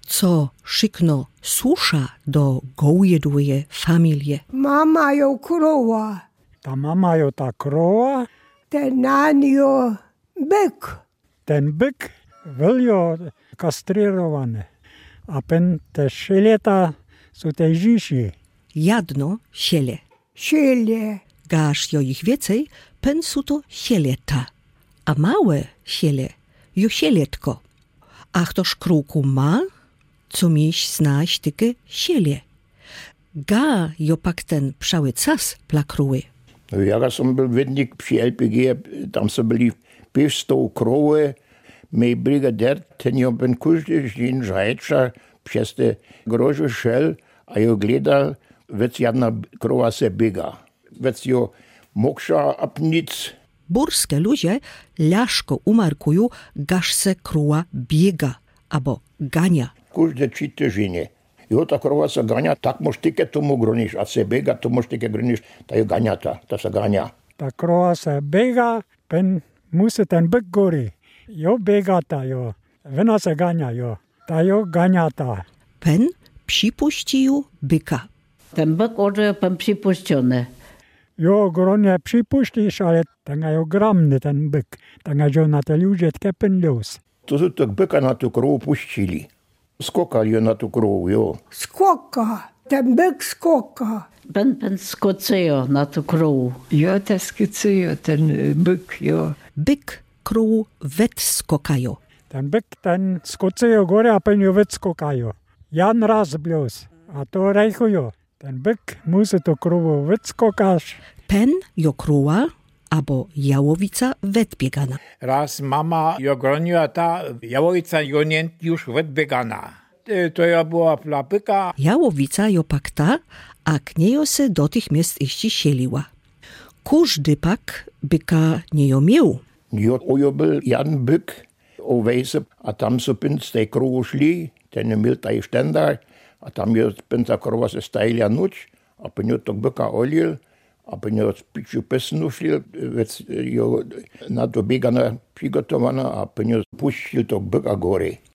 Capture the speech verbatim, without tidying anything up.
co szykno susza do gołjeduje familie. Mama jo krowa. Ta mama jo ta krowa. Ten nan jo byk. Ten byk był jo kastryrowany. A pen te szyleta są te dzisi. Jadno siele. Siele. Gaż jo ich więcej, pen su to sieleta. A małe siele, jo sieletko. A ktoś kruku ma, co miś znać tykę siele. Ga jo pak ten pszały cas plakruły. No ja som byl vednik při L P G, tam se byli pěvstou krowy, mej brigader, ten jo ben každý žin žajča přes te grože šel a jo gledal, vec jedna krowa se biega. Vec jo mokša apnic. Burskie ludzie ляшко umarkują, gaż se kruła biega, abo gania. Każde trzy tygodnie. Jo, ta krowa se gania, tak mož tyke tomu groniš, a se biega, to mož tyke groniš, ta jo gania ta, ta se gania. Ta krowa se biega, pen musi ten byk gori. Jo biega ta jo, wina se gania jo, ta jo gania ta. Pen przypuścił byka. Ten byk orze pen przypuszczony. Jo, gronie przypuścisz, ale ten jo gramny ten byk, ten jo na te ludzie tkepen los. To są tak byka na tu krowu puścili. Skokali jo na tu krowu, jo. Skoka. Ten byk skoka. Pen pen skocejo na tu krowu. Jo, te skocejo ten byk, jo. Byk kruł wet skokajo. Ten byk ten skocejo gore, a pen jo wet skokajo. Jan raz blos, a to rejchujo. Ten byk musi to krowu wet skokaš. Pen jo kruła, abo jałowica wet biegana. Raz mama jo groniła ta jałowica jo nie już wet biegana. To ja była dla byka. Jałowica jo pak ta, a kniejo se do tych miast iści sieliła. Każdy pak byka nie jo miał. Jo, ojo byl Jan byk, o wejse, a tam so pin z tej krowu šli, ten je mil taj štendar, a tam je pin ta krova se stajila nuč, a pin jo tok byka olil, a pin jo spiču pesnu šli, vec jo na to běgana přigotovana, a pin jo puštil tok byka gori.